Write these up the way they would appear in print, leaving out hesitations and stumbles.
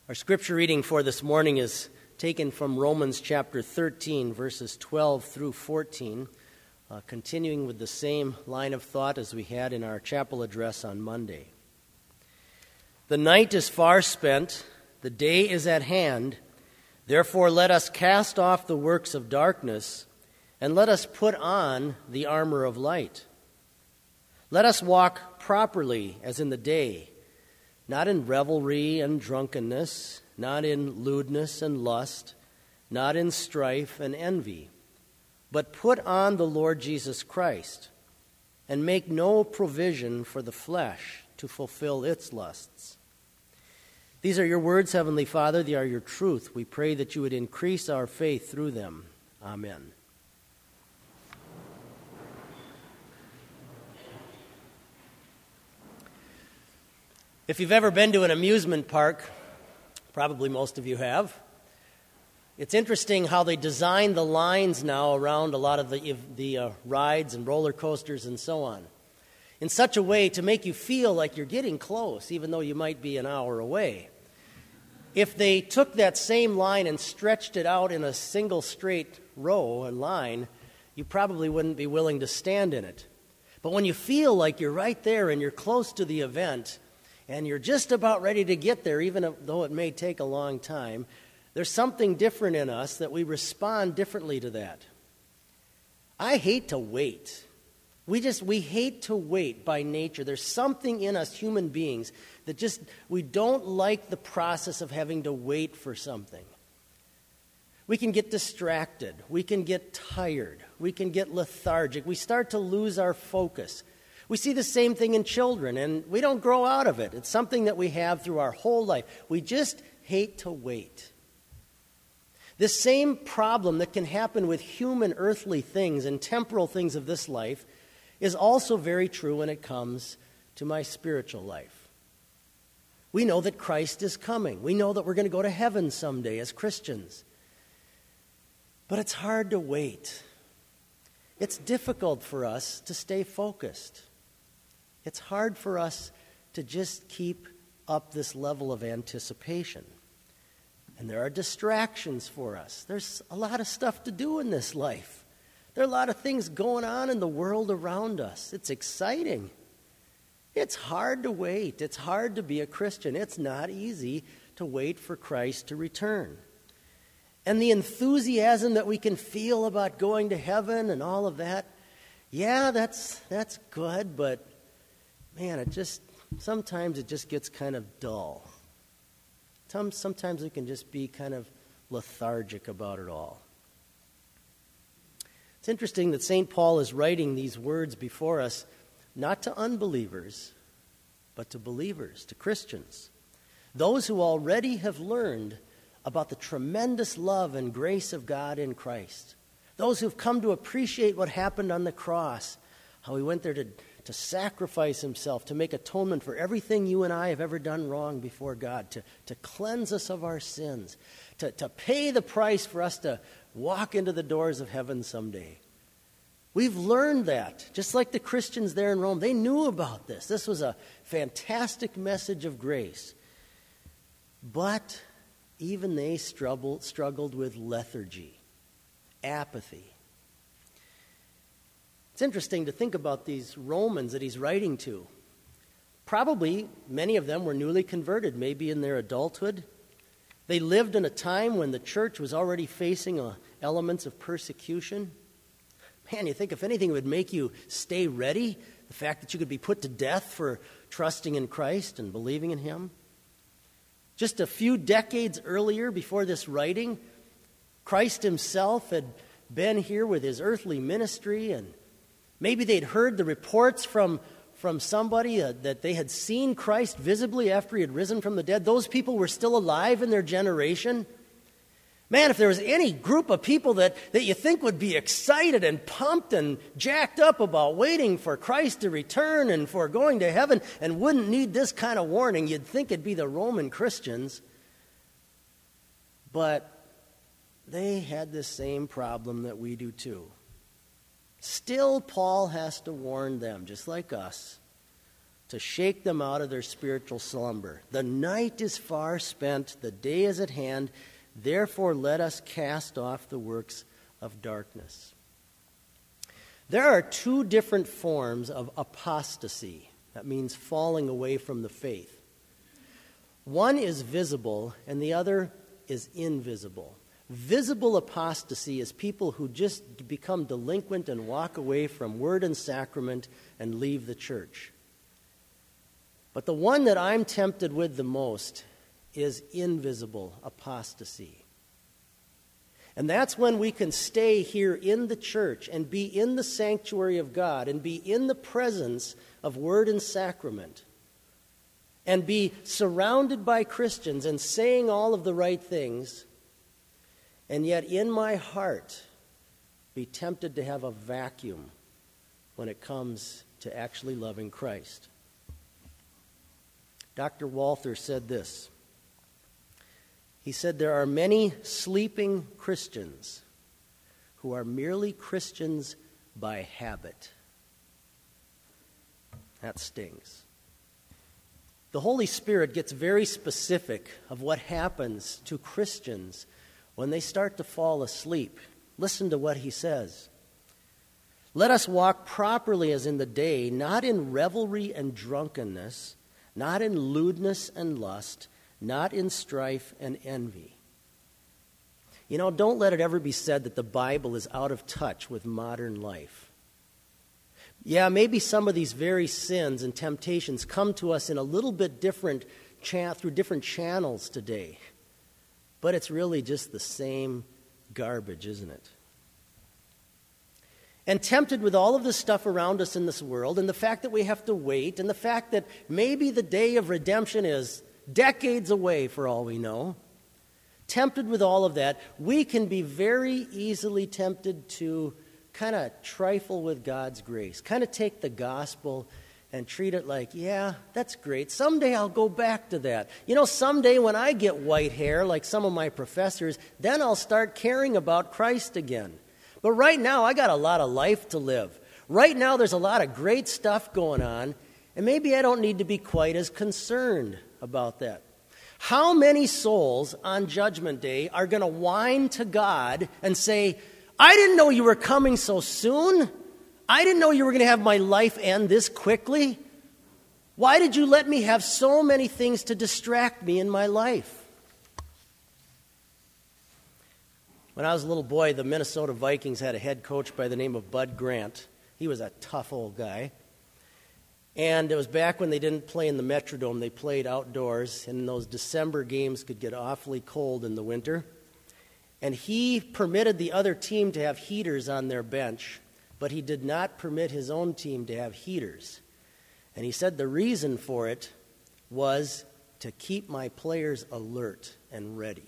Our scripture reading for this morning is taken from Romans chapter 13, verses 12 through 14, continuing with the same line of thought as we had in our chapel address on Monday. The night is far spent, the day is at hand. Therefore let us cast off the works of darkness, and let us put on the armor of light. Let us walk properly as in the day, not in revelry and drunkenness, not in lewdness and lust, not in strife and envy, but put on the Lord Jesus Christ, and make no provision for the flesh to fulfill its lusts. These are your words, Heavenly Father. They are your truth. We pray that you would increase our faith through them. Amen. If you've ever been to an amusement park, probably most of you have, it's interesting how they design the lines now around a lot of the rides and roller coasters and so on in such a way to make you feel like you're getting close, even though you might be an hour away. If they took that same line and stretched it out in a single straight row, a line, you probably wouldn't be willing to stand in it. But when you feel like you're right there and you're close to the event, and you're just about ready to get there, even though it may take a long time, there's something different in us that we respond differently to that. I hate to wait. We hate to wait by nature. There's something in us human beings that we don't like the process of having to wait for something. We can get distracted. We can get tired. We can get lethargic. We start to lose our focus. We see the same thing in children, and we don't grow out of it. It's something that we have through our whole life. We just hate to wait. This same problem that can happen with human earthly things and temporal things of this life is also very true when it comes to my spiritual life. We know that Christ is coming. We know that we're going to go to heaven someday as Christians. But it's hard to wait. It's difficult for us to stay focused. It's hard for us to just keep up this level of anticipation. And there are distractions for us. There's a lot of stuff to do in this life. There are a lot of things going on in the world around us. It's exciting. It's hard to wait. It's hard to be a Christian. It's not easy to wait for Christ to return. And the enthusiasm that we can feel about going to heaven and all of that, yeah, that's good, but man, sometimes it just gets kind of dull. Sometimes we can just be kind of lethargic about it all. It's interesting that St. Paul is writing these words before us, not to unbelievers, but to believers, to Christians. Those who already have learned about the tremendous love and grace of God in Christ. Those who've come to appreciate what happened on the cross, how he went there to sacrifice himself, to make atonement for everything you and I have ever done wrong before God, to cleanse us of our sins, to pay the price for us to walk into the doors of heaven someday. We've learned that, just like the Christians there in Rome. They knew about this. This was a fantastic message of grace. But even they struggled with lethargy, apathy. It's interesting to think about these Romans that he's writing to. Probably many of them were newly converted, maybe in their adulthood. They lived in a time when the church was already facing elements of persecution. Man, you think if anything would make you stay ready, the fact that you could be put to death for trusting in Christ and believing in him. Just a few decades earlier, before this writing, Christ himself had been here with his earthly ministry, and maybe they'd heard the reports from somebody that they had seen Christ visibly after he had risen from the dead. Those people were still alive in their generation. Man, if there was any group of people that you think would be excited and pumped and jacked up about waiting for Christ to return and for going to heaven and wouldn't need this kind of warning, you'd think it'd be the Roman Christians. But they had the same problem that we do too. Still, Paul has to warn them, just like us, to shake them out of their spiritual slumber. The night is far spent, the day is at hand. Therefore, let us cast off the works of darkness. There are two different forms of apostasy. That means falling away from the faith. One is visible, and the other is invisible. Visible apostasy is people who just become delinquent and walk away from word and sacrament and leave the church. But the one that I'm tempted with the most is invisible apostasy. And that's when we can stay here in the church and be in the sanctuary of God and be in the presence of word and sacrament and be surrounded by Christians and saying all of the right things, and yet in my heart be tempted to have a vacuum when it comes to actually loving Christ. Dr. Walther said this. He said, there are many sleeping Christians who are merely Christians by habit. That stings. The Holy Spirit gets very specific of what happens to Christians when they start to fall asleep. Listen to what he says. Let us walk properly as in the day, not in revelry and drunkenness, not in lewdness and lust, not in strife and envy. You know, don't let it ever be said that the Bible is out of touch with modern life. Yeah, maybe some of these very sins and temptations come to us in a little bit different through different channels today. But it's really just the same garbage, isn't it? And tempted with all of this stuff around us in this world, and the fact that we have to wait, and the fact that maybe the day of redemption is decades away for all we know, tempted with all of that, we can be very easily tempted to kind of trifle with God's grace, kind of take the gospel and treat it like, yeah, that's great. Someday I'll go back to that. You know, someday when I get white hair, like some of my professors, then I'll start caring about Christ again. But right now, I got a lot of life to live. Right now, there's a lot of great stuff going on, and maybe I don't need to be quite as concerned about that. How many souls on Judgment Day are going to whine to God and say, I didn't know you were coming so soon. I didn't know you were going to have my life end this quickly. Why did you let me have so many things to distract me in my life? When I was a little boy, the Minnesota Vikings had a head coach by the name of Bud Grant. He was a tough old guy. And it was back when they didn't play in the Metrodome. They played outdoors, and those December games could get awfully cold in the winter. And he permitted the other team to have heaters on their bench, but he did not permit his own team to have heaters. And he said the reason for it was to keep my players alert and ready.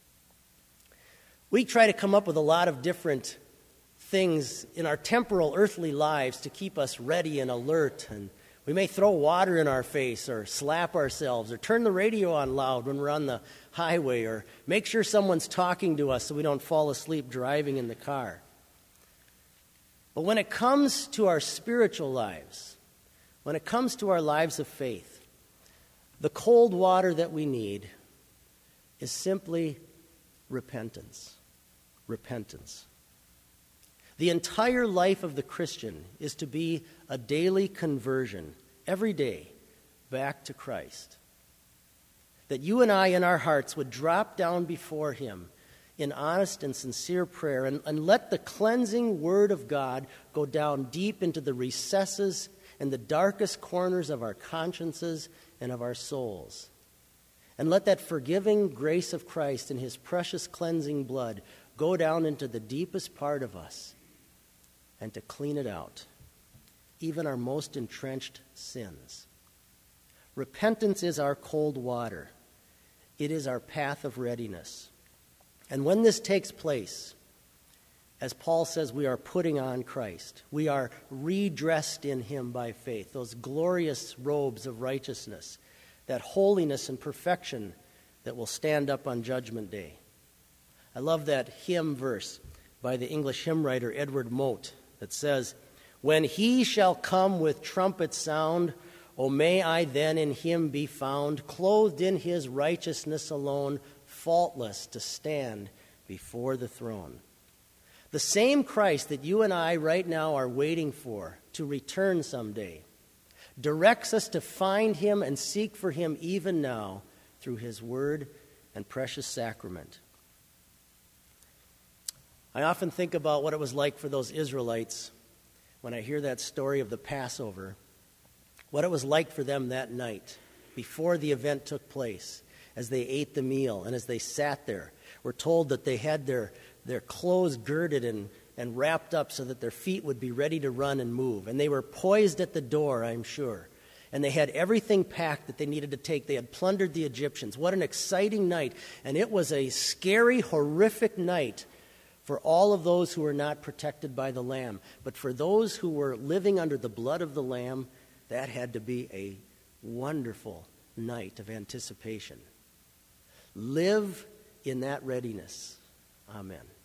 We try to come up with a lot of different things in our temporal earthly lives to keep us ready and alert. And we may throw water in our face or slap ourselves or turn the radio on loud when we're on the highway or make sure someone's talking to us so we don't fall asleep driving in the car. But when it comes to our spiritual lives, when it comes to our lives of faith, the cold water that we need is simply repentance. Repentance. The entire life of the Christian is to be a daily conversion, every day, back to Christ. That you and I in our hearts would drop down before Him in honest and sincere prayer and let the cleansing Word of God go down deep into the recesses and the darkest corners of our consciences and of our souls. And let that forgiving grace of Christ and His precious cleansing blood go down into the deepest part of us and to clean it out, even our most entrenched sins. Repentance is our cold water. It is our path of readiness. And when this takes place, as Paul says, we are putting on Christ. We are redressed in Him by faith, those glorious robes of righteousness, that holiness and perfection that will stand up on Judgment Day. I love that hymn verse by the English hymn writer Edward Mote that says, when He shall come with trumpet sound, O may I then in him be found, clothed in his righteousness alone, faultless to stand before the throne. The same Christ that you and I right now are waiting for to return someday directs us to find him and seek for him even now through his word and precious sacrament. I often think about what it was like for those Israelites when I hear that story of the Passover, what it was like for them that night before the event took place, as they ate the meal and as they sat there. We're told that they had their clothes girded and wrapped up so that their feet would be ready to run and move. And they were poised at the door, I'm sure. And they had everything packed that they needed to take. They had plundered the Egyptians. What an exciting night. And it was a scary, horrific night for all of those who were not protected by the Lamb. But for those who were living under the blood of the Lamb, that had to be a wonderful night of anticipation. Live in that readiness. Amen.